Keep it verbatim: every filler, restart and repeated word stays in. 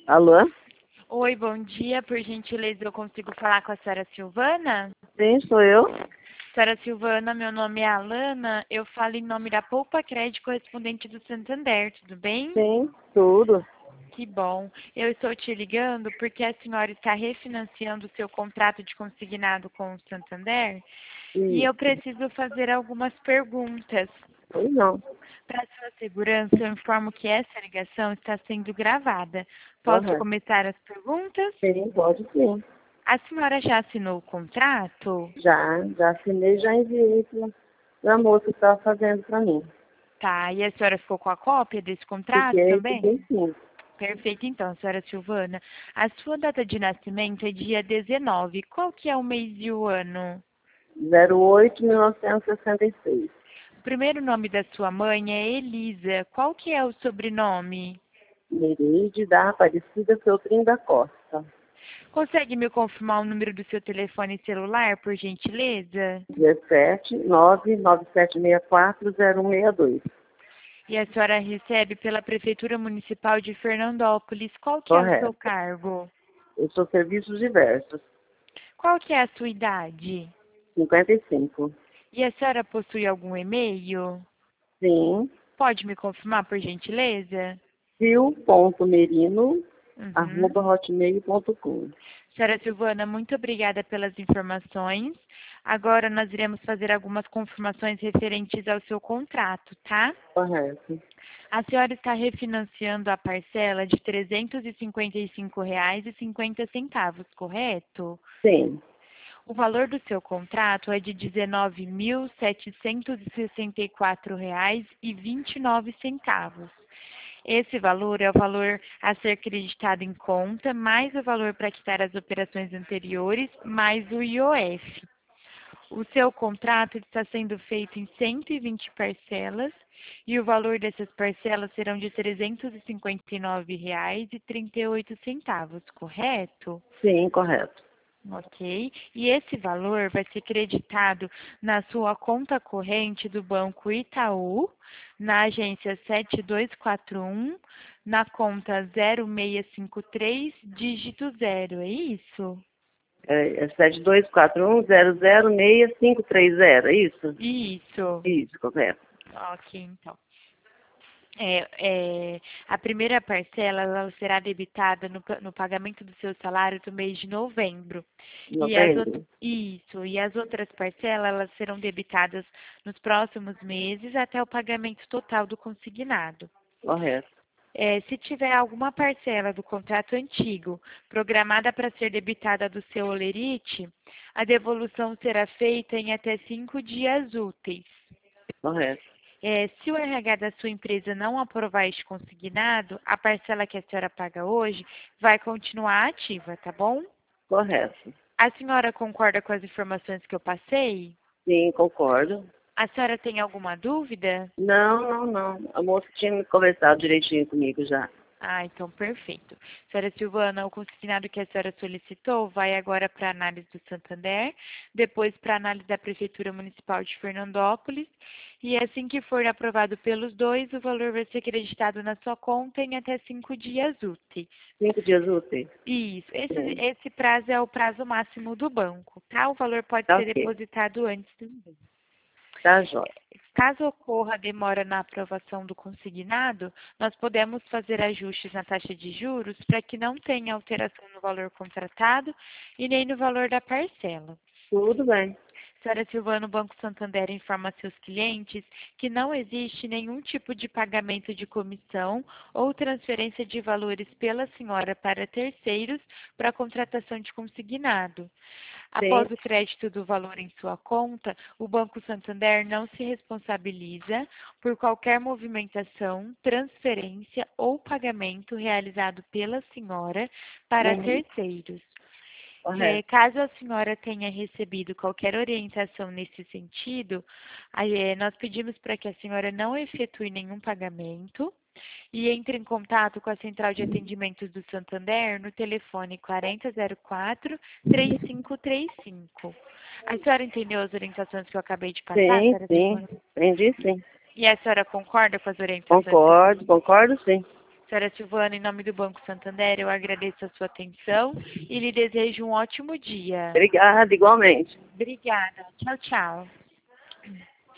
Alô? Oi, bom dia. Por gentileza, eu consigo falar com a senhora Silvana? Sim, sou eu. Senhora Silvana, meu nome é Alana. Eu falo em nome da Poupa Crédito, correspondente do Santander, tudo bem? Sim, tudo. Que bom. Eu estou te ligando porque a senhora está refinanciando o seu contrato de consignado com o Santander e eu Isso. preciso fazer algumas perguntas. Pois não. Para sua segurança, eu informo que essa ligação está sendo gravada. Posso Correto. começar as perguntas? Sim, pode sim. A senhora já assinou o contrato? Já, já assinei, já enviei para a moça que estava fazendo para mim. Tá, e a senhora ficou com a cópia desse contrato Fiquei, também? fiquei sim. Perfeito, então, senhora Silvana. A sua data de nascimento é dia dezenove. Qual que é o mês e o ano? zero oito mil novecentos e sessenta e seis. O primeiro nome da sua mãe é Elisa. Qual que é o sobrenome? Nereide da Aparecida Feltrin da Costa. Consegue me confirmar o número do seu telefone celular, por gentileza? dezessete nove nove sete seis quatro zero um seis dois. E a senhora recebe pela Prefeitura Municipal de Fernandópolis. Qual que é o seu Correto. cargo? Eu sou serviços diversos. Qual que é a sua idade? cinquenta e cinco. E a senhora possui algum e-mail? Sim. Pode me confirmar, por gentileza? sil.merino, Uhum. arroba hotmail ponto com. Senhora Silvana, muito obrigada pelas informações. Agora nós iremos fazer algumas confirmações referentes ao seu contrato, tá? Correto. A senhora está refinanciando a parcela de trezentos e cinquenta e cinco reais e cinquenta centavos, correto? Sim, O valor do seu contrato é de dezenove mil setecentos e sessenta e quatro reais e vinte e nove centavos. Esse valor é o valor a ser creditado em conta, mais o valor para quitar as operações anteriores, mais o I O F. O seu contrato está sendo feito em cento e vinte parcelas e o valor dessas parcelas serão de trezentos e cinquenta e nove reais e trinta e oito centavos, correto? sim, correto. Ok. E esse valor vai ser creditado na sua conta corrente do Banco Itaú, na agência sete dois quatro um, na conta zero seis cinco três, dígito zero, é isso? É, é sete dois quatro um zero zero seis cinco três zero, é isso? Isso. Isso, correto. Ok, então. É, é, a primeira parcela ela será debitada no, pa- no pagamento do seu salário do mês de novembro. E as outras, Novembro? isso, e as outras parcelas elas serão debitadas nos próximos meses até o pagamento total do consignado. Correto. É, se tiver alguma parcela do contrato antigo programada para ser debitada do seu holerite, a devolução será feita em até cinco dias úteis. Correto. É, se o R H da sua empresa não aprovar este consignado, a parcela que a senhora paga hoje vai continuar ativa, tá bom? Correto. A senhora concorda com as informações que eu passei? Sim, concordo. A senhora tem alguma dúvida? Não, não, não. A moça tinha conversado direitinho comigo já. Ah, então perfeito. Senhora Silvana, o consignado que a senhora solicitou vai agora para a análise do Santander, depois para a análise da Prefeitura Municipal de Fernandópolis, e assim que for aprovado pelos dois, o valor vai ser acreditado na sua conta em até cinco dias úteis. Cinco dias úteis? Isso, esse, Sim. esse prazo é o prazo máximo do banco, tá? O valor pode Tá ser ok. depositado antes também. Tá jóia. Caso ocorra demora na aprovação do consignado, nós podemos fazer ajustes na taxa de juros para que não tenha alteração no valor contratado e nem no valor da parcela. Tudo bem. Senhora Silvana, o Banco Santander informa a seus clientes que não existe nenhum tipo de pagamento de comissão ou transferência de valores pela senhora para terceiros para a contratação de consignado. Sim. Após o crédito do valor em sua conta, o Banco Santander não se responsabiliza por qualquer movimentação, transferência ou pagamento realizado pela senhora para Uhum. terceiros. É, Correto. caso a senhora tenha recebido qualquer orientação nesse sentido, aí, é, nós pedimos para que a senhora não efetue nenhum pagamento e entre em contato com a Central de Atendimentos do Santander no telefone quarenta zero quatro, três cinco três cinco. A senhora entendeu as orientações que eu acabei de passar, Sim, senhora sim. Silvana? Entendi, sim. E a senhora concorda com as orientações que eu Concordo, passei? concordo, sim. Senhora Silvana, em nome do Banco Santander, eu agradeço a sua atenção e lhe desejo um ótimo dia. Obrigada, igualmente. Obrigada. Tchau, tchau.